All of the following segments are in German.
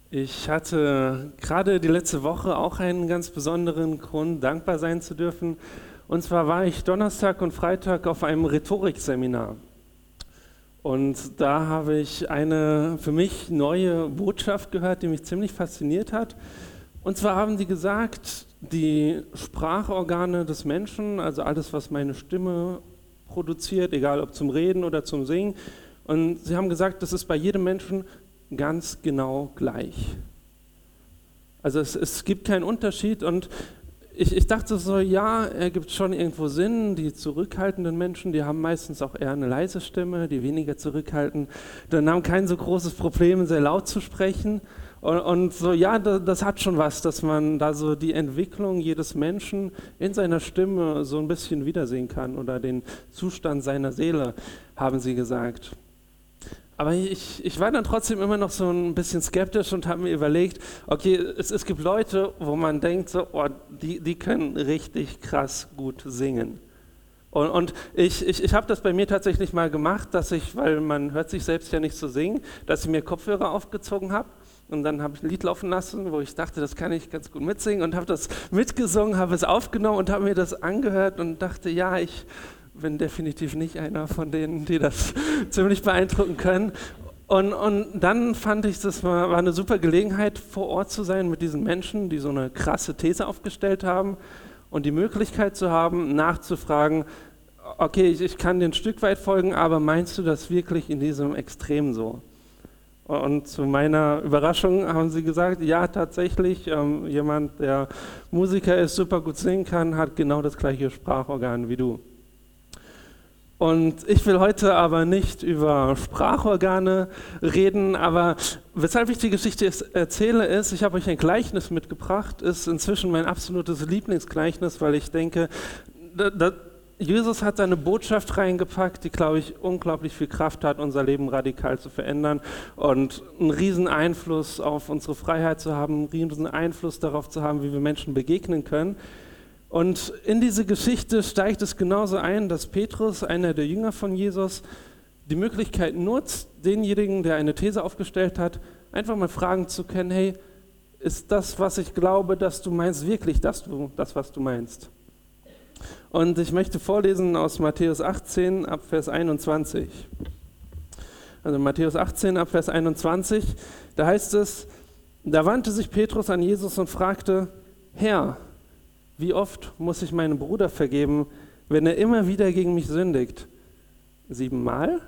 Ich hatte gerade die letzte Woche auch einen ganz besonderen Grund, dankbar sein zu dürfen. Und zwar war ich Donnerstag und Freitag auf einem Rhetorikseminar. Und da habe ich eine für mich neue Botschaft gehört, die mich ziemlich fasziniert hat. Und zwar haben die gesagt, die Sprachorgane des Menschen, also alles, was meine Stimme produziert, egal ob zum Reden oder zum Singen, und sie haben gesagt, das ist bei jedem Menschen ganz genau gleich. Also es gibt keinen Unterschied und ich dachte so, ja, er gibt schon irgendwo Sinn. Die zurückhaltenden Menschen, die haben meistens auch eher eine leise Stimme, die weniger zurückhalten, dann haben kein so großes Problem, sehr laut zu sprechen. Und so, ja, das hat schon was, dass man da so die Entwicklung jedes Menschen in seiner Stimme so ein bisschen wiedersehen kann oder den Zustand seiner Seele, haben sie gesagt. Aber ich war dann trotzdem immer noch so ein bisschen skeptisch und habe mir überlegt, okay, es gibt Leute, wo man denkt, so, oh, die können richtig krass gut singen. Und ich habe das bei mir tatsächlich mal gemacht, dass ich, weil man hört sich selbst ja nicht so singen, dass ich mir Kopfhörer aufgezogen habe. Und dann habe ich ein Lied laufen lassen, wo ich dachte, das kann ich ganz gut mitsingen und habe das mitgesungen, habe es aufgenommen und habe mir das angehört und dachte, ja, ich bin definitiv nicht einer von denen, die das ziemlich beeindrucken können. Und dann fand ich, das war eine super Gelegenheit, vor Ort zu sein mit diesen Menschen, die so eine krasse These aufgestellt haben und die Möglichkeit zu haben, nachzufragen, okay, ich kann dir ein Stück weit folgen, aber meinst du das wirklich in diesem Extrem so? Und zu meiner Überraschung haben sie gesagt, ja, tatsächlich, jemand, der Musiker ist, super gut singen kann, hat genau das gleiche Sprachorgan wie du. Und ich will heute aber nicht über Sprachorgane reden, aber weshalb ich die Geschichte erzähle ist, ich habe euch ein Gleichnis mitgebracht, ist inzwischen mein absolutes Lieblingsgleichnis, weil ich denke, Jesus hat seine Botschaft reingepackt, die, glaube ich, unglaublich viel Kraft hat, unser Leben radikal zu verändern und einen riesen Einfluss auf unsere Freiheit zu haben, einen riesen Einfluss darauf zu haben, wie wir Menschen begegnen können. Und in diese Geschichte steigt es genauso ein, dass Petrus, einer der Jünger von Jesus, die Möglichkeit nutzt, denjenigen, der eine These aufgestellt hat, einfach mal fragen zu können, hey, ist das, was ich glaube, dass du meinst, wirklich das, was du meinst? Und ich möchte vorlesen aus Matthäus 18 ab Vers 21. Also Matthäus 18 ab Vers 21, da heißt es, da wandte sich Petrus an Jesus und fragte, Herr, wie oft muss ich meinem Bruder vergeben, wenn er immer wieder gegen mich sündigt? 7 Mal?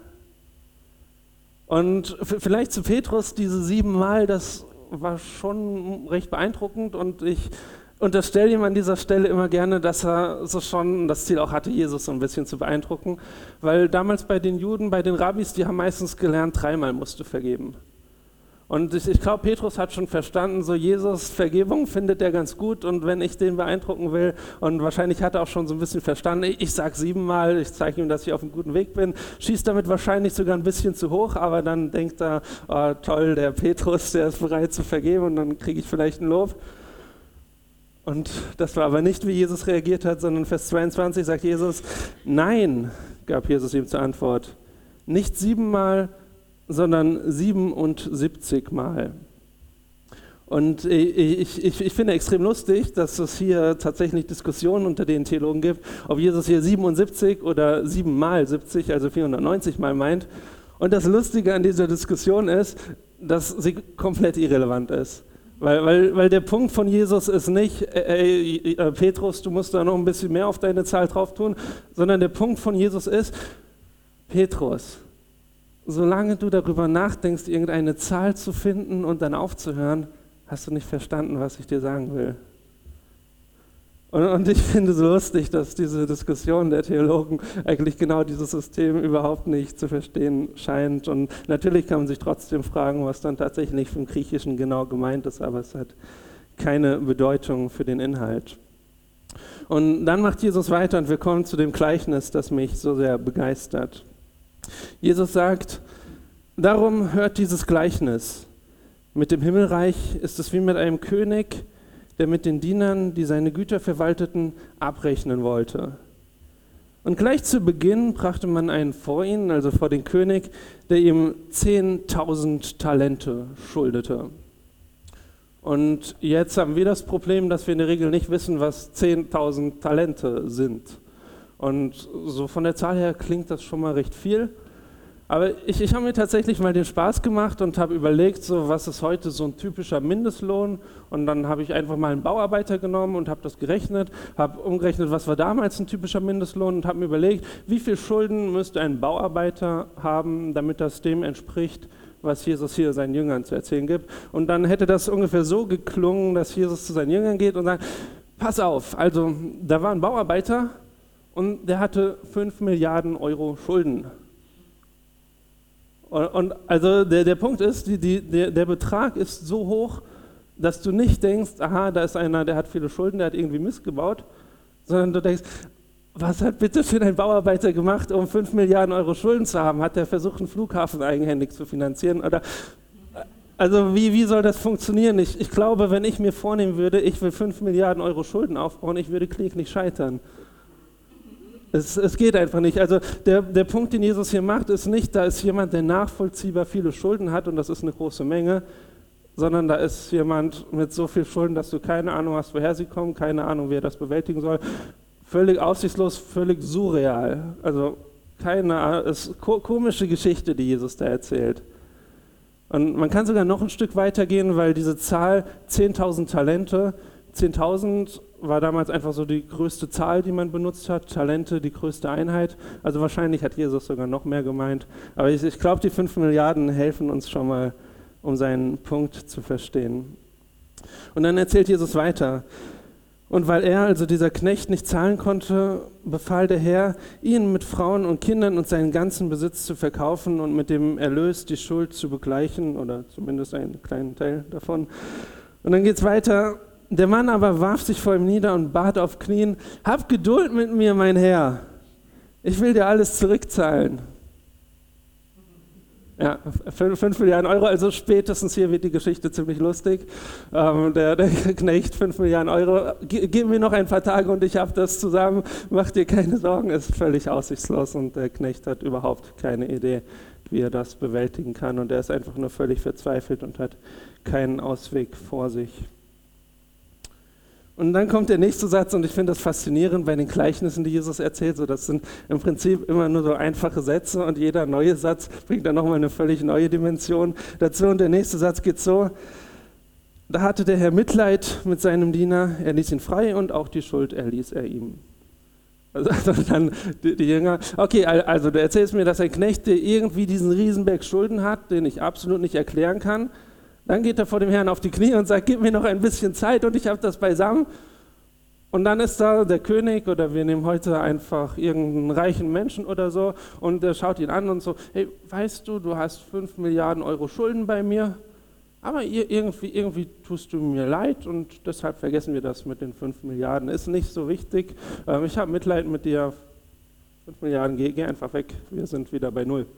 Und vielleicht zu Petrus, diese 7 Mal, das war schon recht beeindruckend und ich unterstelle ihm an dieser Stelle immer gerne, dass er so schon das Ziel auch hatte, Jesus so ein bisschen zu beeindrucken, weil damals bei den Juden, bei den Rabbis, die haben meistens gelernt, 3-mal musst du vergeben. Und ich glaube, Petrus hat schon verstanden, so Jesus, Vergebung findet er ganz gut und wenn ich den beeindrucken will, und wahrscheinlich hat er auch schon so ein bisschen verstanden, ich sage 7 Mal, ich zeige ihm, dass ich auf einem guten Weg bin, schießt damit wahrscheinlich sogar ein bisschen zu hoch, aber dann denkt er, oh, toll, der Petrus, der ist bereit zu vergeben und dann kriege ich vielleicht ein Lob. Und das war aber nicht, wie Jesus reagiert hat, sondern Vers 22 sagt Jesus, nein, gab Jesus ihm zur Antwort, nicht 7 Mal, sondern 77 Mal. Und ich finde extrem lustig, dass es hier tatsächlich Diskussionen unter den Theologen gibt, ob Jesus hier 77 oder 7 mal 70, also 490 Mal meint. Und das Lustige an dieser Diskussion ist, dass sie komplett irrelevant ist. Weil der Punkt von Jesus ist nicht, Petrus, du musst da noch ein bisschen mehr auf deine Zahl drauf tun, sondern der Punkt von Jesus ist, Petrus, solange du darüber nachdenkst, irgendeine Zahl zu finden und dann aufzuhören, hast du nicht verstanden, was ich dir sagen will. Und ich finde es so lustig, dass diese Diskussion der Theologen eigentlich genau dieses System überhaupt nicht zu verstehen scheint. Und natürlich kann man sich trotzdem fragen, was dann tatsächlich vom Griechischen genau gemeint ist, aber es hat keine Bedeutung für den Inhalt. Und dann macht Jesus weiter und wir kommen zu dem Gleichnis, das mich so sehr begeistert. Jesus sagt, darum hört dieses Gleichnis. Mit dem Himmelreich ist es wie mit einem König, der mit den Dienern, die seine Güter verwalteten, abrechnen wollte. Und gleich zu Beginn brachte man einen vor ihn, also vor den König, der ihm 10.000 Talente schuldete. Und jetzt haben wir das Problem, dass wir in der Regel nicht wissen, was 10.000 Talente sind. Und so von der Zahl her klingt das schon mal recht viel. Aber ich habe mir tatsächlich mal den Spaß gemacht und habe überlegt, so, was ist heute so ein typischer Mindestlohn. Und dann habe ich einfach mal einen Bauarbeiter genommen und habe das gerechnet, habe umgerechnet, was war damals ein typischer Mindestlohn und habe mir überlegt, wie viel Schulden müsste ein Bauarbeiter haben, damit das dem entspricht, was Jesus hier seinen Jüngern zu erzählen gibt. Und dann hätte das ungefähr so geklungen, dass Jesus zu seinen Jüngern geht und sagt, pass auf, also da war ein Bauarbeiter und der hatte 5 Milliarden Euro Schulden. Und also der Punkt ist, der Betrag ist so hoch, dass du nicht denkst, aha, da ist einer, der hat viele Schulden, der hat irgendwie Mist gebaut, sondern du denkst, was hat bitte für ein Bauarbeiter gemacht, um 5 Milliarden Euro Schulden zu haben? Hat der versucht, einen Flughafen eigenhändig zu finanzieren? Oder, also wie soll das funktionieren? Ich glaube, wenn ich mir vornehmen würde, ich will 5 Milliarden Euro Schulden aufbauen, ich würde kläglich scheitern. Es geht einfach nicht. Also der Punkt, den Jesus hier macht, ist nicht, da ist jemand, der nachvollziehbar viele Schulden hat und das ist eine große Menge, sondern da ist jemand mit so viel Schulden, dass du keine Ahnung hast, woher sie kommen, keine Ahnung, wie er das bewältigen soll. Völlig aussichtslos, völlig surreal. Also keine Ahnung, es ist eine komische Geschichte, die Jesus da erzählt. Und man kann sogar noch ein Stück weitergehen, weil diese Zahl 10.000 Talente, 10.000 war damals einfach so die größte Zahl, die man benutzt hat, Talente die größte Einheit. Also wahrscheinlich hat Jesus sogar noch mehr gemeint. Aber ich glaube, die 5 Milliarden helfen uns schon mal, um seinen Punkt zu verstehen. Und dann erzählt Jesus weiter. Und weil er, also dieser Knecht, nicht zahlen konnte, befahl der Herr, ihn mit Frauen und Kindern und seinen ganzen Besitz zu verkaufen und mit dem Erlös die Schuld zu begleichen, oder zumindest einen kleinen Teil davon. Und dann geht es weiter. Der Mann aber warf sich vor ihm nieder und bat auf Knien, hab Geduld mit mir, mein Herr, ich will dir alles zurückzahlen. Ja, 5 Milliarden Euro, also spätestens hier wird die Geschichte ziemlich lustig. Der Knecht, 5 Milliarden Euro, gib mir noch ein paar Tage und ich habe das zusammen, mach dir keine Sorgen, ist völlig aussichtslos und der Knecht hat überhaupt keine Idee, wie er das bewältigen kann und er ist einfach nur völlig verzweifelt und hat keinen Ausweg vor sich. Und dann kommt der nächste Satz und ich finde das faszinierend bei den Gleichnissen, die Jesus erzählt. So, das sind im Prinzip immer nur so einfache Sätze und jeder neue Satz bringt dann nochmal eine völlig neue Dimension dazu. Und der nächste Satz geht so, da hatte der Herr Mitleid mit seinem Diener, er ließ ihn frei und auch die Schuld erließ er ihm. Also dann die Jünger, okay, also du erzählst mir, dass ein Knecht, der irgendwie diesen Riesenberg Schulden hat, den ich absolut nicht erklären kann, dann geht er vor dem Herrn auf die Knie und sagt, gib mir noch ein bisschen Zeit und ich habe das beisammen. Und dann ist da der König oder wir nehmen heute einfach irgendeinen reichen Menschen oder so und der schaut ihn an und so, hey, weißt du, du hast 5 Milliarden Euro Schulden bei mir, aber irgendwie tust du mir leid und deshalb vergessen wir das mit den 5 Milliarden. Ist nicht so wichtig, ich habe Mitleid mit dir, 5 Milliarden, geh einfach weg, wir sind wieder bei Null.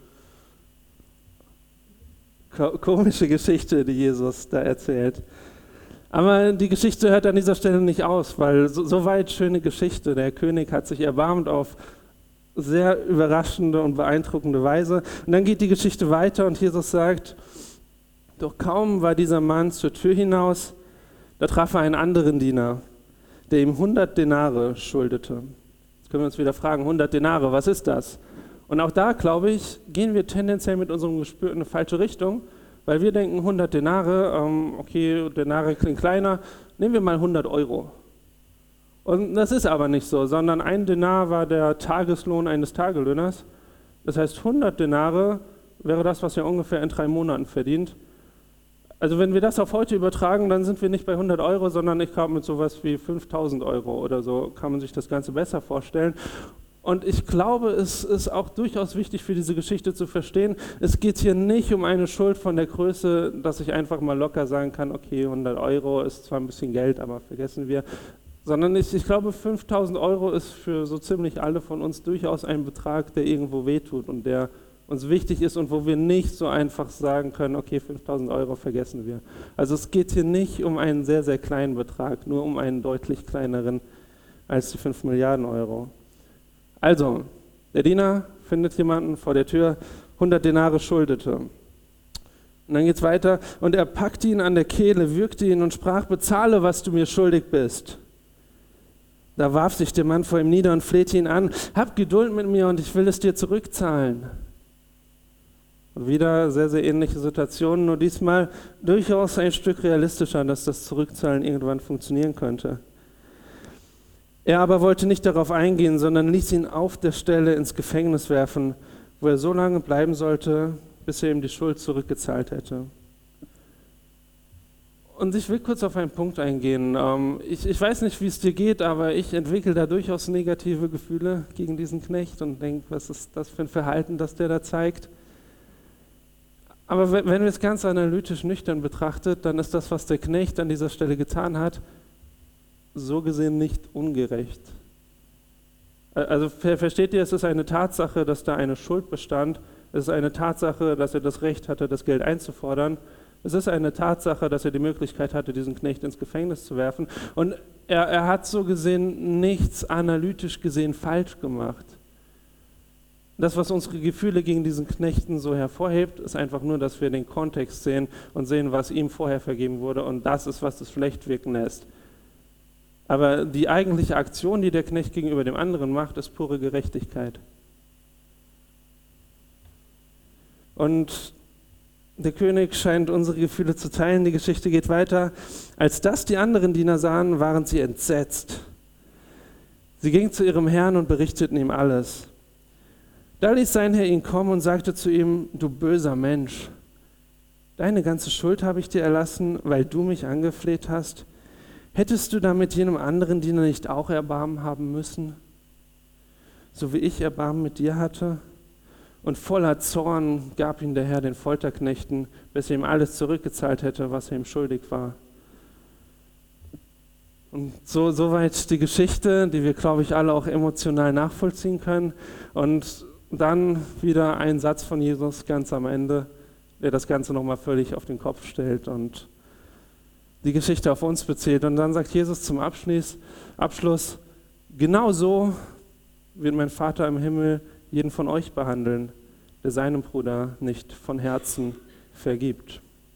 Komische Geschichte, die Jesus da erzählt. Aber die Geschichte hört an dieser Stelle nicht aus, weil soweit schöne Geschichte. Der König hat sich erbarmt auf sehr überraschende und beeindruckende Weise. Und dann geht die Geschichte weiter und Jesus sagt, doch kaum war dieser Mann zur Tür hinaus, da traf er einen anderen Diener, der ihm 100 Denare schuldete. Jetzt können wir uns wieder fragen, 100 Denare, was ist das? Und auch da, glaube ich, gehen wir tendenziell mit unserem Gespür in eine falsche Richtung, weil wir denken, 100 Denare, okay, Denare klingt kleiner, nehmen wir mal 100 Euro. Und das ist aber nicht so, sondern ein Denar war der Tageslohn eines Tagelöhners. Das heißt, 100 Denare wäre das, was er ungefähr in 3 Monaten verdient. Also wenn wir das auf heute übertragen, dann sind wir nicht bei 100 Euro, sondern ich glaube mit sowas wie 5.000 Euro oder so kann man sich das Ganze besser vorstellen. Und ich glaube, es ist auch durchaus wichtig für diese Geschichte zu verstehen, es geht hier nicht um eine Schuld von der Größe, dass ich einfach mal locker sagen kann, okay, 100 Euro ist zwar ein bisschen Geld, aber vergessen wir, sondern ich glaube, 5.000 Euro ist für so ziemlich alle von uns durchaus ein Betrag, der irgendwo wehtut und der uns wichtig ist und wo wir nicht so einfach sagen können, okay, 5.000 Euro vergessen wir. Also es geht hier nicht um einen sehr, sehr kleinen Betrag, nur um einen deutlich kleineren als die 5 Milliarden Euro. Also, der Diener findet jemanden vor der Tür, 100 Denare schuldete. Und Und dann geht's weiter. Und er packte ihn an der Kehle, würgte ihn und sprach, bezahle, was du mir schuldig bist. Da warf sich der Mann vor ihm nieder und flehte ihn an, hab Geduld mit mir und ich will es dir zurückzahlen. Und wieder sehr, sehr ähnliche Situationen, nur diesmal durchaus ein Stück realistischer, dass das Zurückzahlen irgendwann funktionieren könnte. Er aber wollte nicht darauf eingehen, sondern ließ ihn auf der Stelle ins Gefängnis werfen, wo er so lange bleiben sollte, bis er ihm die Schuld zurückgezahlt hätte. Und ich will kurz auf einen Punkt eingehen. Ich weiß nicht, wie es dir geht, aber ich entwickle da durchaus negative Gefühle gegen diesen Knecht und denke, was ist das für ein Verhalten, das der da zeigt. Aber wenn wir es ganz analytisch nüchtern betrachtet, dann ist das, was der Knecht an dieser Stelle getan hat, so gesehen nicht ungerecht. Also versteht ihr, es ist eine Tatsache, dass da eine Schuld bestand. Es ist eine Tatsache, dass er das Recht hatte, das Geld einzufordern. Es ist eine Tatsache, dass er die Möglichkeit hatte, diesen Knecht ins Gefängnis zu werfen. Und er hat so gesehen nichts analytisch gesehen falsch gemacht. Das, was unsere Gefühle gegen diesen Knechten so hervorhebt, ist einfach nur, dass wir den Kontext sehen und sehen, was ihm vorher vergeben wurde. Und das ist, was es schlecht wirken lässt. Aber die eigentliche Aktion, die der Knecht gegenüber dem anderen macht, ist pure Gerechtigkeit. Und der König scheint unsere Gefühle zu teilen. Die Geschichte geht weiter. Als das die anderen Diener sahen, waren sie entsetzt. Sie gingen zu ihrem Herrn und berichteten ihm alles. Da ließ sein Herr ihn kommen und sagte zu ihm, du böser Mensch, deine ganze Schuld habe ich dir erlassen, weil du mich angefleht hast. Hättest du damit jenem anderen Diener nicht auch Erbarmen haben müssen, so wie ich Erbarmen mit dir hatte? Und voller Zorn gab ihn der Herr den Folterknechten, bis er ihm alles zurückgezahlt hätte, was er ihm schuldig war. Und soweit die Geschichte, die wir, glaube ich, alle auch emotional nachvollziehen können. Und dann wieder ein Satz von Jesus ganz am Ende, der das Ganze nochmal völlig auf den Kopf stellt und die Geschichte auf uns bezieht. Und dann sagt Jesus zum Abschluss, genau so wird mein Vater im Himmel jeden von euch behandeln, der seinem Bruder nicht von Herzen vergibt.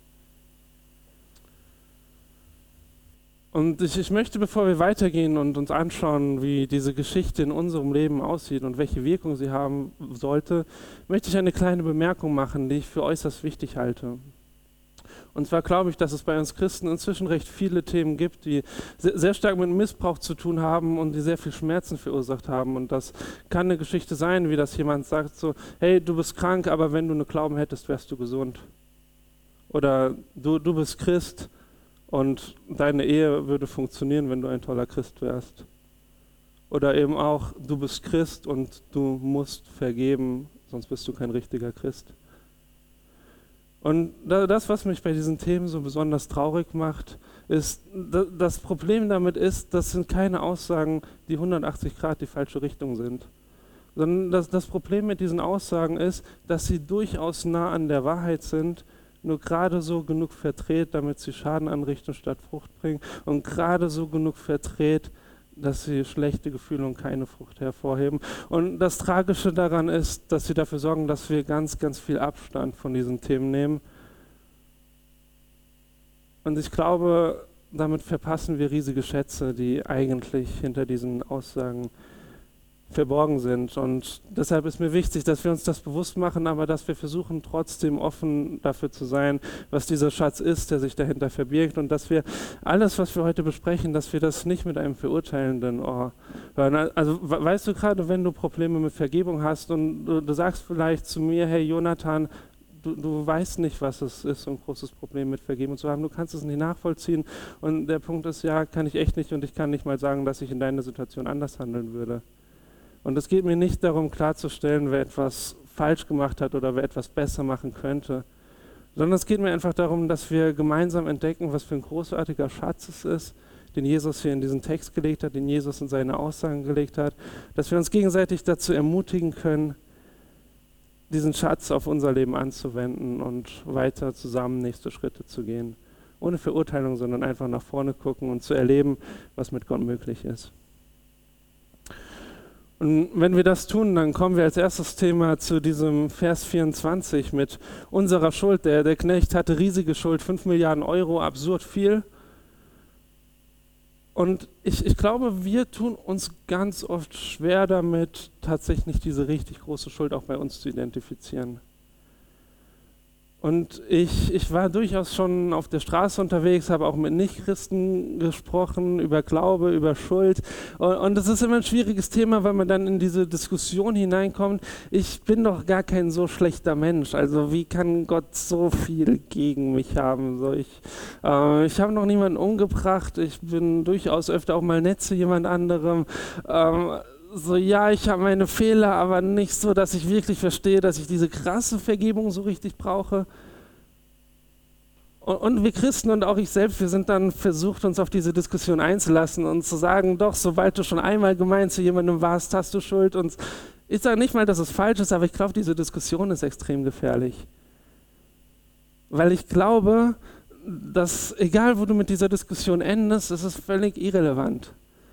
Und ich möchte, bevor wir weitergehen und uns anschauen, wie diese Geschichte in unserem Leben aussieht und welche Wirkung sie haben sollte, möchte ich eine kleine Bemerkung machen, die ich für äußerst wichtig halte. Und zwar glaube ich, dass es bei uns Christen inzwischen recht viele Themen gibt, die sehr stark mit Missbrauch zu tun haben und die sehr viel Schmerzen verursacht haben. Und das kann eine Geschichte sein, wie das jemand sagt, so, hey, du bist krank, aber wenn du einen Glauben hättest, wärst du gesund. Oder du bist Christ und deine Ehe würde funktionieren, wenn du ein toller Christ wärst. Oder eben auch, du bist Christ und du musst vergeben, sonst bist du kein richtiger Christ. Und das, was mich bei diesen Themen so besonders traurig macht, ist, das Problem damit ist, das sind keine Aussagen, die 180 Grad die falsche Richtung sind. Sondern das Problem mit diesen Aussagen ist, dass sie durchaus nah an der Wahrheit sind, nur gerade so genug verdreht, damit sie Schaden anrichten statt Frucht bringen und gerade so genug verdreht, dass sie schlechte Gefühle und keine Frucht hervorheben. Und das Tragische daran ist, dass sie dafür sorgen, dass wir ganz, ganz viel Abstand von diesen Themen nehmen. Und ich glaube, damit verpassen wir riesige Schätze, die eigentlich hinter diesen Aussagen verborgen sind. Und deshalb ist mir wichtig, dass wir uns das bewusst machen, aber dass wir versuchen, trotzdem offen dafür zu sein, was dieser Schatz ist, der sich dahinter verbirgt und dass wir alles, was wir heute besprechen, dass wir das nicht mit einem verurteilenden Ohr hören. Also weißt du gerade, wenn du Probleme mit Vergebung hast und du sagst vielleicht zu mir, hey Jonathan, du weißt nicht, was es ist, so ein großes Problem mit Vergebung zu haben. Du kannst es nicht nachvollziehen. Und der Punkt ist, ja, kann ich echt nicht und ich kann nicht mal sagen, dass ich in deiner Situation anders handeln würde. Und es geht mir nicht darum, klarzustellen, wer etwas falsch gemacht hat oder wer etwas besser machen könnte, sondern es geht mir einfach darum, dass wir gemeinsam entdecken, was für ein großartiger Schatz es ist, den Jesus hier in diesen Text gelegt hat, den Jesus in seine Aussagen gelegt hat, dass wir uns gegenseitig dazu ermutigen können, diesen Schatz auf unser Leben anzuwenden und weiter zusammen nächste Schritte zu gehen. Ohne Verurteilung, sondern einfach nach vorne gucken und zu erleben, was mit Gott möglich ist. Und wenn wir das tun, dann kommen wir als erstes Thema zu diesem Vers 24 mit unserer Schuld. Der Knecht hatte riesige Schuld, 5 Milliarden Euro, absurd viel. Und ich glaube, wir tun uns ganz oft schwer damit, tatsächlich diese richtig große Schuld auch bei uns zu identifizieren. Und ich war durchaus schon auf der Straße unterwegs, habe auch mit Nichtchristen gesprochen, über Glaube, über Schuld. Und das ist immer ein schwieriges Thema, weil man dann in diese Diskussion hineinkommt, ich bin doch gar kein so schlechter Mensch. Also wie kann Gott so viel gegen mich haben? So, ich habe noch niemanden umgebracht, ich bin durchaus öfter auch mal nett zu jemand anderem. So, ja, ich habe meine Fehler, aber nicht so, dass ich wirklich verstehe, dass ich diese krasse Vergebung so richtig brauche. Und wir Christen und auch ich selbst, wir sind dann versucht, uns auf diese Diskussion einzulassen und zu sagen, doch, sobald du schon einmal gemein zu jemandem warst, hast du Schuld. Und ich sage nicht mal, dass es falsch ist, aber ich glaube, diese Diskussion ist extrem gefährlich. Weil ich glaube, dass egal, wo du mit dieser Diskussion endest, es ist völlig irrelevant.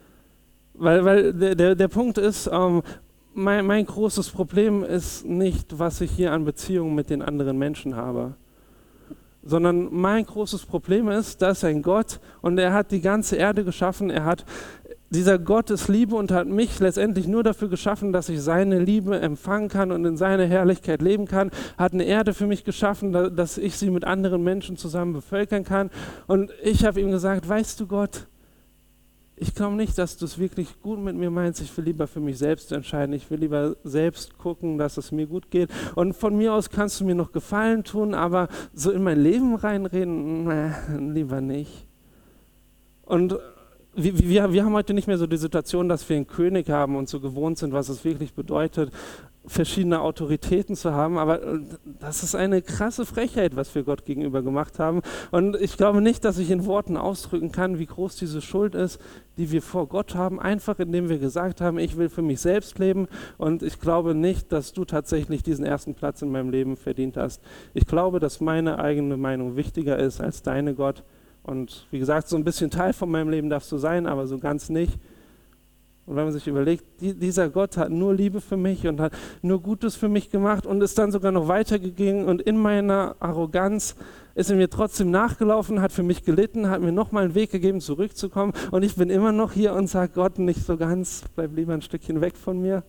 Weil der Punkt ist, mein großes Problem ist nicht, was ich hier an Beziehungen mit den anderen Menschen habe, sondern mein großes Problem ist, da ist ein Gott und er hat die ganze Erde geschaffen, dieser Gott ist Liebe und hat mich letztendlich nur dafür geschaffen, dass ich seine Liebe empfangen kann und in seiner Herrlichkeit leben kann, hat eine Erde für mich geschaffen, dass ich sie mit anderen Menschen zusammen bevölkern kann und ich habe ihm gesagt, weißt du Gott, ich glaube nicht, dass du es wirklich gut mit mir meinst. Ich will lieber für mich selbst entscheiden. Ich will lieber selbst gucken, dass es mir gut geht. Und von mir aus kannst du mir noch Gefallen tun, aber so in mein Leben reinreden, lieber nicht. Und wir haben heute nicht mehr so die Situation, dass wir einen König haben und so gewohnt sind, was es wirklich bedeutet, verschiedene Autoritäten zu haben, aber das ist eine krasse Frechheit, was wir Gott gegenüber gemacht haben. Und ich glaube nicht, dass ich in Worten ausdrücken kann, wie groß diese Schuld ist, die wir vor Gott haben, einfach indem wir gesagt haben, ich will für mich selbst leben und ich glaube nicht, dass du tatsächlich diesen ersten Platz in meinem Leben verdient hast. Ich glaube, dass meine eigene Meinung wichtiger ist als deine, Gott. Und wie gesagt, so ein bisschen Teil von meinem Leben darfst du sein, aber so ganz nicht. Und wenn man sich überlegt, dieser Gott hat nur Liebe für mich und hat nur Gutes für mich gemacht und ist dann sogar noch weitergegangen und in meiner Arroganz ist er mir trotzdem nachgelaufen, hat für mich gelitten, hat mir nochmal einen Weg gegeben, zurückzukommen und ich bin immer noch hier und sage Gott nicht so ganz, bleib lieber ein Stückchen weg von mir.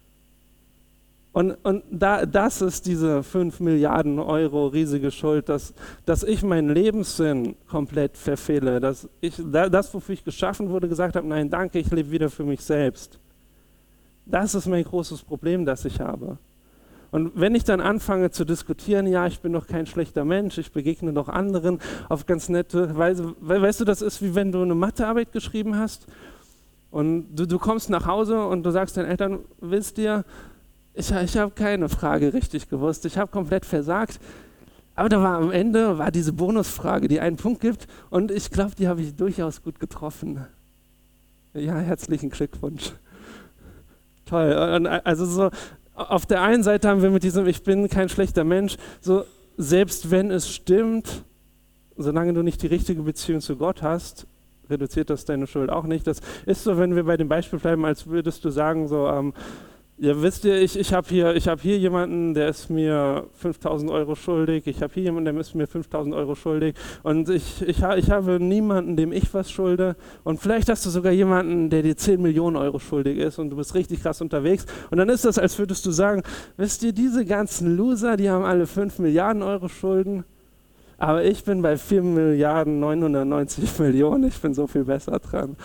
Und das ist diese 5 Milliarden Euro riesige Schuld, dass ich meinen Lebenssinn komplett verfehle, dass ich das, wofür ich geschaffen wurde, gesagt habe, nein, danke, ich lebe wieder für mich selbst. Das ist mein großes Problem, das ich habe. Und wenn ich dann anfange zu diskutieren, ja, ich bin doch kein schlechter Mensch, ich begegne doch anderen auf ganz nette Weise, weißt du, das ist wie wenn du eine Mathearbeit geschrieben hast und du kommst nach Hause und du sagst deinen Eltern, wisst ihr, ich habe keine Frage richtig gewusst, ich habe komplett versagt, aber am Ende war diese Bonusfrage, die einen Punkt gibt und ich glaube, die habe ich durchaus gut getroffen. Ja, herzlichen Glückwunsch. Toll. Und also so, auf der einen Seite haben wir mit diesem ich bin kein schlechter Mensch, so selbst wenn es stimmt, solange du nicht die richtige Beziehung zu Gott hast, reduziert das deine Schuld auch nicht. Das ist so, wenn wir bei dem Beispiel bleiben, als würdest du sagen, so, ja, wisst ihr, ich hab hier jemanden, der ist mir 5.000 Euro schuldig, ich habe hier jemanden, der ist mir 5.000 Euro schuldig und ich habe niemanden, dem ich was schulde und vielleicht hast du sogar jemanden, der dir 10 Millionen Euro schuldig ist und du bist richtig krass unterwegs und dann ist das, als würdest du sagen, wisst ihr, diese ganzen Loser, die haben alle 5 Milliarden Euro Schulden, aber ich bin bei 4 Milliarden 990 Millionen, ich bin so viel besser dran.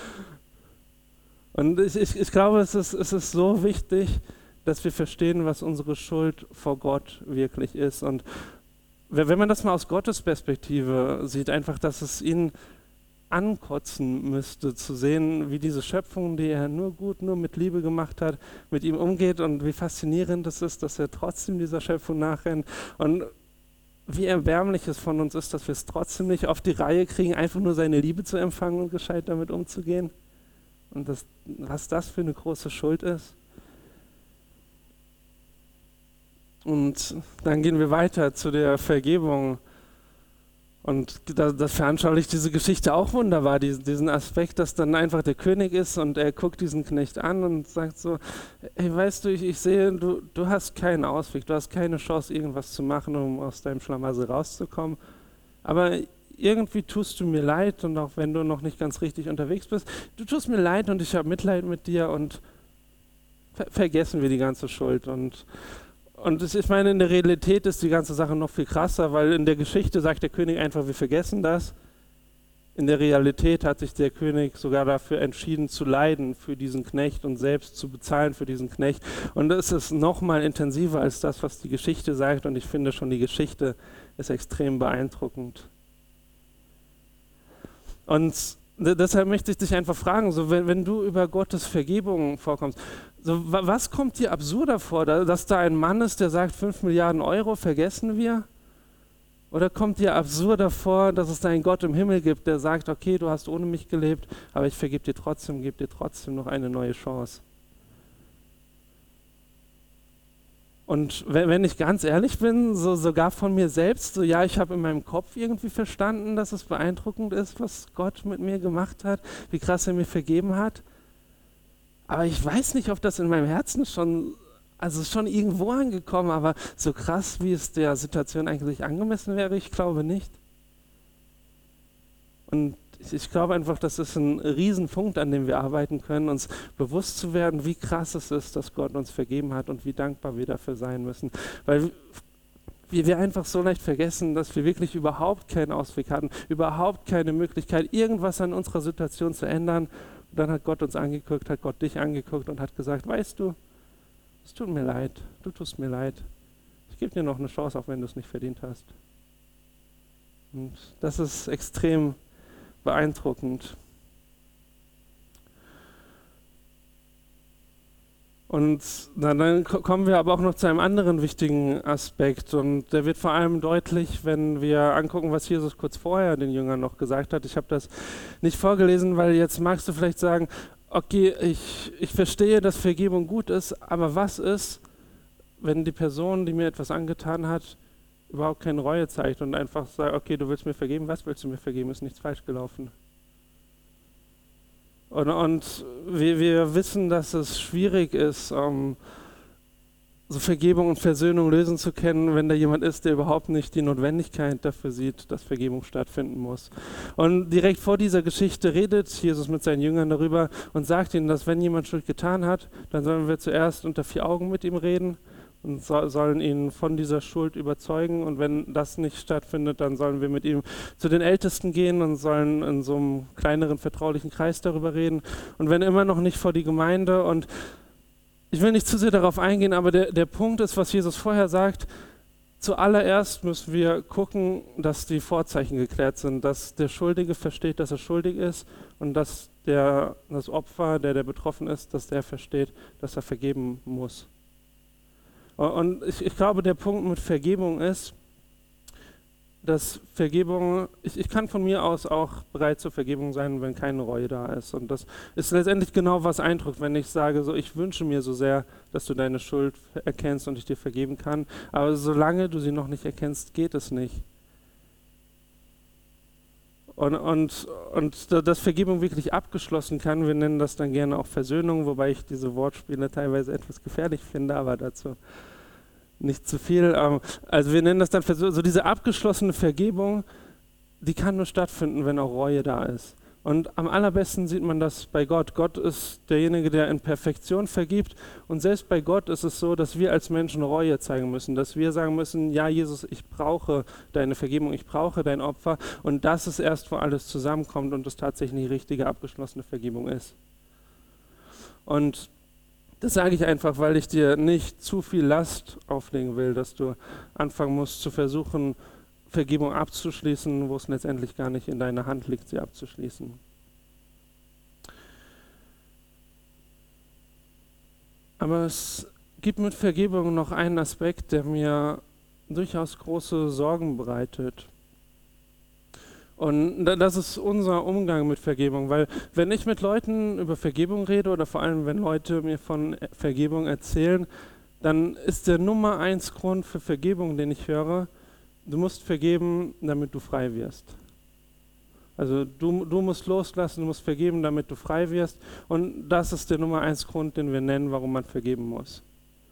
Und ich glaube, es ist so wichtig, dass wir verstehen, was unsere Schuld vor Gott wirklich ist. Und wenn man das mal aus Gottes Perspektive sieht, einfach, dass es ihn ankotzen müsste, zu sehen, wie diese Schöpfung, die er nur gut, nur mit Liebe gemacht hat, mit ihm umgeht und wie faszinierend es ist, dass er trotzdem dieser Schöpfung nachrennt. Und wie erbärmlich es von uns ist, dass wir es trotzdem nicht auf die Reihe kriegen, einfach nur seine Liebe zu empfangen und gescheit damit umzugehen. Und was das für eine große Schuld ist. Und dann gehen wir weiter zu der Vergebung. Und das veranschaulicht diese Geschichte auch wunderbar, diesen Aspekt, dass dann einfach der König ist und er guckt diesen Knecht an und sagt so, hey, weißt du, ich sehe, du hast keinen Ausweg, du hast keine Chance, irgendwas zu machen, um aus deinem Schlamassel rauszukommen, aber irgendwie tust du mir leid und auch wenn du noch nicht ganz richtig unterwegs bist, du tust mir leid und ich habe Mitleid mit dir und vergessen wir die ganze Schuld. Und ich meine, in der Realität ist die ganze Sache noch viel krasser, weil in der Geschichte sagt der König einfach, wir vergessen das. In der Realität hat sich der König sogar dafür entschieden zu leiden für diesen Knecht und selbst zu bezahlen für diesen Knecht. Und das ist noch mal intensiver als das, was die Geschichte sagt. Und ich finde schon, die Geschichte ist extrem beeindruckend. Und deshalb möchte ich dich einfach fragen, so wenn du über Gottes Vergebung vorkommst, so, was kommt dir absurder vor, dass da ein Mann ist, der sagt, 5 Milliarden Euro vergessen wir? Oder kommt dir absurder vor, dass es da einen Gott im Himmel gibt, der sagt, okay, du hast ohne mich gelebt, aber ich vergebe dir trotzdem, gebe dir trotzdem noch eine neue Chance? Und wenn ich ganz ehrlich bin, so sogar von mir selbst, so ja, ich habe in meinem Kopf irgendwie verstanden, dass es beeindruckend ist, was Gott mit mir gemacht hat, wie krass er mir vergeben hat. Aber ich weiß nicht, ob das in meinem Herzen schon irgendwo angekommen, aber so krass, wie es der Situation eigentlich angemessen wäre, ich glaube nicht. Und ich glaube einfach, das ist ein Riesenpunkt, an dem wir arbeiten können, uns bewusst zu werden, wie krass es ist, dass Gott uns vergeben hat und wie dankbar wir dafür sein müssen. Weil wir einfach so leicht vergessen, dass wir wirklich überhaupt keinen Ausweg hatten, überhaupt keine Möglichkeit, irgendwas an unserer Situation zu ändern. Und dann hat Gott uns angeguckt, hat Gott dich angeguckt und hat gesagt, weißt du, es tut mir leid, du tust mir leid. Ich gebe dir noch eine Chance, auch wenn du es nicht verdient hast. Und das ist extrem beeindruckend. Und dann kommen wir aber auch noch zu einem anderen wichtigen Aspekt und der wird vor allem deutlich, wenn wir angucken, was Jesus kurz vorher den Jüngern noch gesagt hat. Ich habe das nicht vorgelesen, weil jetzt magst du vielleicht sagen, okay, ich verstehe, dass Vergebung gut ist, aber was ist, wenn die Person, die mir etwas angetan hat, überhaupt keine Reue zeigt und einfach sagt, okay, du willst mir vergeben, was willst du mir vergeben, ist nichts falsch gelaufen. Und wir wissen, dass es schwierig ist, so Vergebung und Versöhnung lösen zu können, wenn da jemand ist, der überhaupt nicht die Notwendigkeit dafür sieht, dass Vergebung stattfinden muss. Und direkt vor dieser Geschichte redet Jesus mit seinen Jüngern darüber und sagt ihnen, dass wenn jemand Schuld getan hat, dann sollen wir zuerst unter 4 Augen mit ihm reden und sollen ihn von dieser Schuld überzeugen. Und wenn das nicht stattfindet, dann sollen wir mit ihm zu den Ältesten gehen und sollen in so einem kleineren vertraulichen Kreis darüber reden. Und wenn immer noch nicht vor die Gemeinde. Und ich will nicht zu sehr darauf eingehen, aber der Punkt ist, was Jesus vorher sagt, zuallererst müssen wir gucken, dass die Vorzeichen geklärt sind, dass der Schuldige versteht, dass er schuldig ist und dass das Opfer, der betroffen ist, dass der versteht, dass er vergeben muss. Und ich glaube, der Punkt mit Vergebung ist, dass Vergebung, ich kann von mir aus auch bereit zur Vergebung sein, wenn keine Reue da ist. Und das ist letztendlich genau, was eindrückt, wenn ich sage, so ich wünsche mir so sehr, dass du deine Schuld erkennst und ich dir vergeben kann. Aber solange du sie noch nicht erkennst, geht es nicht. Und dass Vergebung wirklich abgeschlossen kann, wir nennen das dann gerne auch Versöhnung, wobei ich diese Wortspiele teilweise etwas gefährlich finde, aber dazu nicht zu viel. Also wir nennen das dann so diese abgeschlossene Vergebung, die kann nur stattfinden, wenn auch Reue da ist. Und am allerbesten sieht man das bei Gott. Gott ist derjenige, der in Perfektion vergibt. Und selbst bei Gott ist es so, dass wir als Menschen Reue zeigen müssen, dass wir sagen müssen, ja Jesus, ich brauche deine Vergebung, ich brauche dein Opfer. Und das ist erst, wo alles zusammenkommt und es tatsächlich die richtige abgeschlossene Vergebung ist. Und das sage ich einfach, weil ich dir nicht zu viel Last auflegen will, dass du anfangen musst zu versuchen, Vergebung abzuschließen, wo es letztendlich gar nicht in deiner Hand liegt, sie abzuschließen. Aber es gibt mit Vergebung noch einen Aspekt, der mir durchaus große Sorgen bereitet. Und das ist unser Umgang mit Vergebung, weil wenn ich mit Leuten über Vergebung rede oder vor allem wenn Leute mir von Vergebung erzählen, dann ist der Nummer 1 Grund für Vergebung, den ich höre, Du musst vergeben, damit du frei wirst. Also du musst loslassen, du musst vergeben, damit du frei wirst. Und das ist der Nummer 1 Grund, den wir nennen, warum man vergeben muss.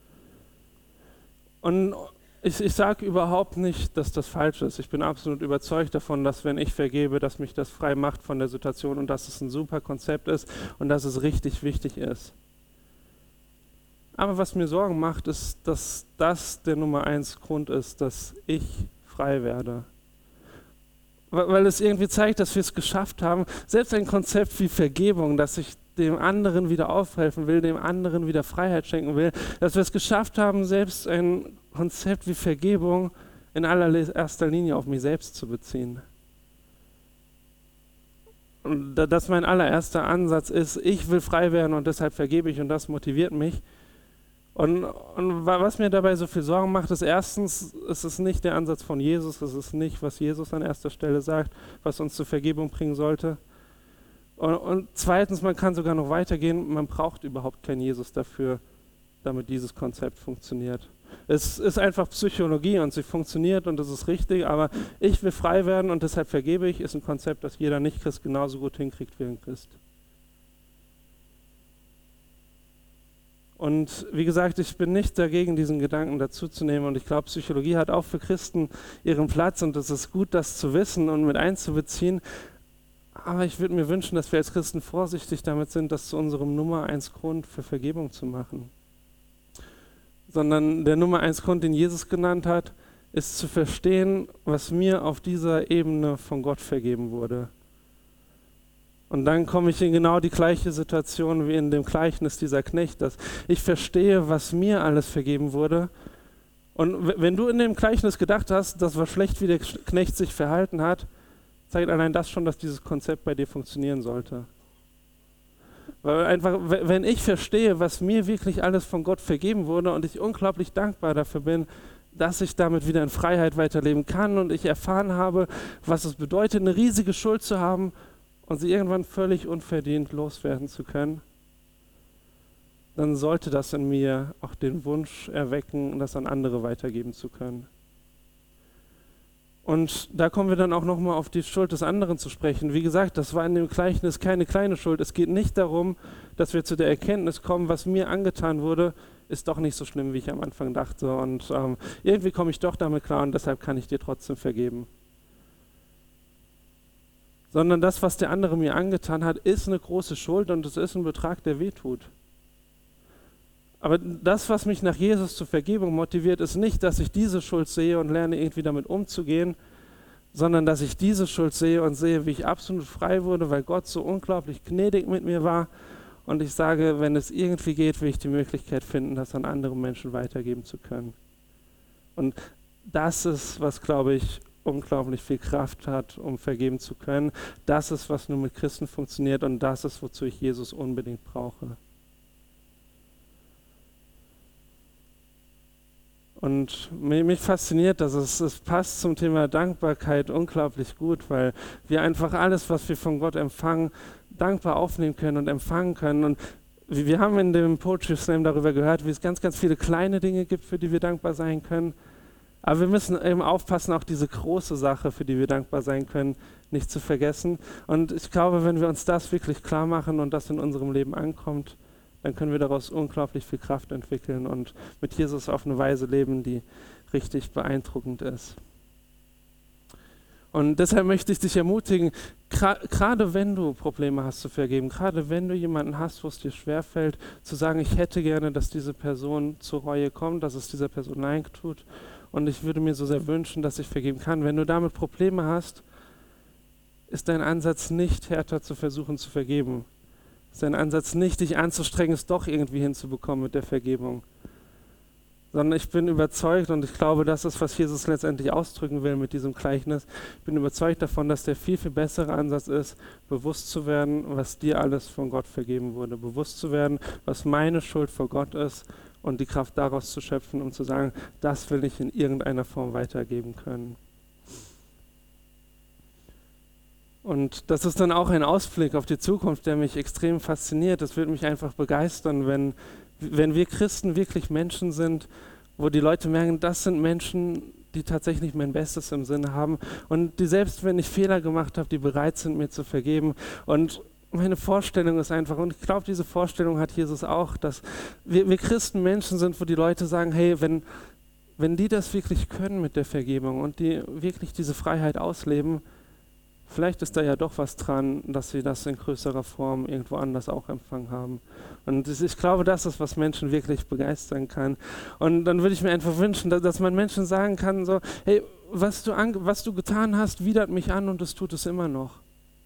Und ich sage überhaupt nicht, dass das falsch ist. Ich bin absolut überzeugt davon, dass wenn ich vergebe, dass mich das frei macht von der Situation und dass es ein super Konzept ist und dass es richtig wichtig ist. Aber was mir Sorgen macht, ist, dass das der Nummer 1 Grund ist, dass ich frei werde. Weil es irgendwie zeigt, dass wir es geschafft haben, selbst ein Konzept wie Vergebung, dass ich dem anderen wieder aufhelfen will, dem anderen wieder Freiheit schenken will, dass wir es geschafft haben, selbst ein Konzept wie Vergebung in allererster Linie auf mich selbst zu beziehen. Und dass mein allererster Ansatz ist, ich will frei werden und deshalb vergebe ich und das motiviert mich. Und was mir dabei so viel Sorgen macht, ist erstens, es ist nicht der Ansatz von Jesus, es ist nicht, was Jesus an erster Stelle sagt, was uns zur Vergebung bringen sollte. Und zweitens, man kann sogar noch weitergehen, man braucht überhaupt keinen Jesus dafür, damit dieses Konzept funktioniert. Es ist einfach Psychologie und sie funktioniert und das ist richtig, aber ich will frei werden und deshalb vergebe ich, ist ein Konzept, das jeder Nicht-Christ genauso gut hinkriegt wie ein Christ. Und wie gesagt, ich bin nicht dagegen, diesen Gedanken dazuzunehmen und ich glaube, Psychologie hat auch für Christen ihren Platz und es ist gut, das zu wissen und mit einzubeziehen. Aber ich würde mir wünschen, dass wir als Christen vorsichtig damit sind, das zu unserem Nummer 1 Grund für Vergebung zu machen. Sondern der Nummer 1 Grund, den Jesus genannt hat, ist zu verstehen, was mir auf dieser Ebene von Gott vergeben wurde. Und dann komme ich in genau die gleiche Situation wie in dem Gleichnis dieser Knecht, dass ich verstehe, was mir alles vergeben wurde. Und wenn du in dem Gleichnis gedacht hast, das war schlecht, wie der Knecht sich verhalten hat, zeigt allein das schon, dass dieses Konzept bei dir funktionieren sollte. Weil einfach, wenn ich verstehe, was mir wirklich alles von Gott vergeben wurde und ich unglaublich dankbar dafür bin, dass ich damit wieder in Freiheit weiterleben kann und ich erfahren habe, was es bedeutet, eine riesige Schuld zu haben und sie irgendwann völlig unverdient loswerden zu können, dann sollte das in mir auch den Wunsch erwecken, das an andere weitergeben zu können. Und da kommen wir dann auch nochmal auf die Schuld des anderen zu sprechen. Wie gesagt, das war in dem Gleichnis keine kleine Schuld. Es geht nicht darum, dass wir zu der Erkenntnis kommen, was mir angetan wurde, ist doch nicht so schlimm, wie ich am Anfang dachte. Und irgendwie komme ich doch damit klar und deshalb kann ich dir trotzdem vergeben. Sondern das, was der andere mir angetan hat, ist eine große Schuld und es ist ein Betrag, der wehtut. Aber das, was mich nach Jesus zur Vergebung motiviert, ist nicht, dass ich diese Schuld sehe und lerne irgendwie damit umzugehen, sondern dass ich diese Schuld sehe und sehe, wie ich absolut frei wurde, weil Gott so unglaublich gnädig mit mir war. Und ich sage, wenn es irgendwie geht, will ich die Möglichkeit finden, das an andere Menschen weitergeben zu können. Und das ist, was, glaube ich, unglaublich viel Kraft hat, um vergeben zu können. Das ist, was nur mit Christen funktioniert und das ist, wozu ich Jesus unbedingt brauche. Und mich fasziniert das, es passt zum Thema Dankbarkeit unglaublich gut, weil wir einfach alles, was wir von Gott empfangen, dankbar aufnehmen können und empfangen können. Und wir haben in dem Poetry Slam darüber gehört, wie es ganz, ganz viele kleine Dinge gibt, für die wir dankbar sein können. Aber wir müssen eben aufpassen, auch diese große Sache, für die wir dankbar sein können, nicht zu vergessen. Und ich glaube, wenn wir uns das wirklich klar machen und das in unserem Leben ankommt, dann können wir daraus unglaublich viel Kraft entwickeln und mit Jesus auf eine Weise leben, die richtig beeindruckend ist. Und deshalb möchte ich dich ermutigen, gerade wenn du Probleme hast zu vergeben, gerade wenn du jemanden hast, wo es dir schwerfällt, zu sagen, ich hätte gerne, dass diese Person zur Reue kommt, dass es dieser Person leid tut und ich würde mir so sehr wünschen, dass ich vergeben kann. Wenn du damit Probleme hast, ist dein Ansatz nicht härter zu versuchen zu vergeben. Ist dein Ansatz nicht, dich anzustrengen, es doch irgendwie hinzubekommen mit der Vergebung. Sondern ich bin überzeugt und ich glaube, das ist, was Jesus letztendlich ausdrücken will mit diesem Gleichnis. Ich bin überzeugt davon, dass der viel, viel bessere Ansatz ist, bewusst zu werden, was dir alles von Gott vergeben wurde. Bewusst zu werden, was meine Schuld vor Gott ist und die Kraft daraus zu schöpfen, um zu sagen, das will ich in irgendeiner Form weitergeben können. Und das ist dann auch ein Ausblick auf die Zukunft, der mich extrem fasziniert. Das würde mich einfach begeistern, wenn wir Christen wirklich Menschen sind, wo die Leute merken, das sind Menschen, die tatsächlich mein Bestes im Sinne haben und die selbst, wenn ich Fehler gemacht habe, die bereit sind, mir zu vergeben. Und meine Vorstellung ist einfach, und ich glaube, diese Vorstellung hat Jesus auch, dass wir Christen Menschen sind, wo die Leute sagen, hey, wenn die das wirklich können mit der Vergebung und die wirklich diese Freiheit ausleben, vielleicht ist da ja doch was dran, dass sie das in größerer Form irgendwo anders auch empfangen haben. Und ich glaube, das ist, was Menschen wirklich begeistern kann. Und dann würde ich mir einfach wünschen, dass man Menschen sagen kann, so, hey, was du getan hast, widert mich an und es tut es immer noch.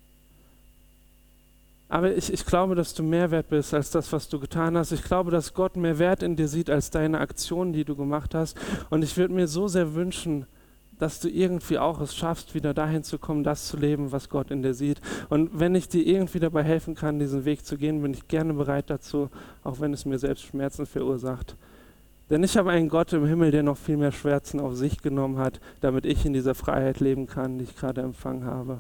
Aber ich glaube, dass du mehr wert bist als das, was du getan hast. Ich glaube, dass Gott mehr Wert in dir sieht als deine Aktionen, die du gemacht hast. Und ich würde mir so sehr wünschen, dass du irgendwie auch es schaffst, wieder dahin zu kommen, das zu leben, was Gott in dir sieht. Und wenn ich dir irgendwie dabei helfen kann, diesen Weg zu gehen, bin ich gerne bereit dazu, auch wenn es mir selbst Schmerzen verursacht. Denn ich habe einen Gott im Himmel, der noch viel mehr Schmerzen auf sich genommen hat, damit ich in dieser Freiheit leben kann, die ich gerade empfangen habe.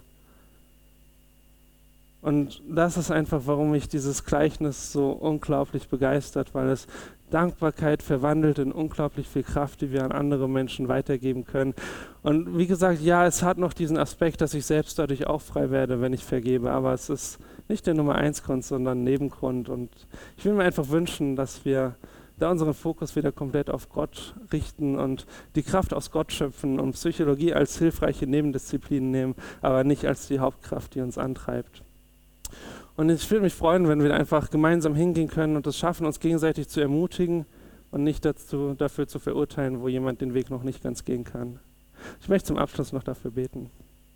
Und das ist einfach, warum mich dieses Gleichnis so unglaublich begeistert, weil es Dankbarkeit verwandelt in unglaublich viel Kraft, die wir an andere Menschen weitergeben können. Und wie gesagt, ja, es hat noch diesen Aspekt, dass ich selbst dadurch auch frei werde, wenn ich vergebe, aber es ist nicht der Nummer 1 Grund, sondern ein Nebengrund. Und ich will mir einfach wünschen, dass wir da unseren Fokus wieder komplett auf Gott richten und die Kraft aus Gott schöpfen und Psychologie als hilfreiche Nebendisziplin nehmen, aber nicht als die Hauptkraft, die uns antreibt. Und ich würde mich freuen, wenn wir einfach gemeinsam hingehen können und es schaffen, uns gegenseitig zu ermutigen und nicht dafür zu verurteilen, wo jemand den Weg noch nicht ganz gehen kann. Ich möchte zum Abschluss noch dafür beten.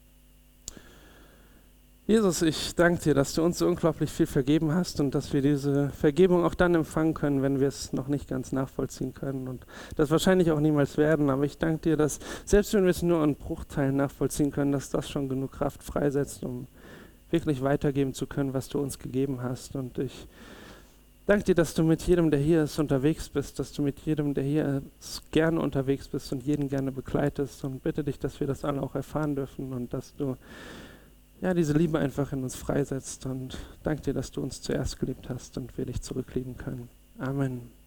Jesus, ich danke dir, dass du uns so unglaublich viel vergeben hast und dass wir diese Vergebung auch dann empfangen können, wenn wir es noch nicht ganz nachvollziehen können und das wahrscheinlich auch niemals werden. Aber ich danke dir, dass selbst wenn wir es nur in Bruchteilen nachvollziehen können, dass das schon genug Kraft freisetzt, um wirklich weitergeben zu können, was du uns gegeben hast. Und ich danke dir, dass du mit jedem, der hier ist, unterwegs bist, dass du mit jedem, der hier ist, gerne unterwegs bist und jeden gerne begleitest und bitte dich, dass wir das alle auch erfahren dürfen und dass du diese Liebe einfach in uns freisetzt und danke dir, dass du uns zuerst geliebt hast und wir dich zurücklieben können. Amen.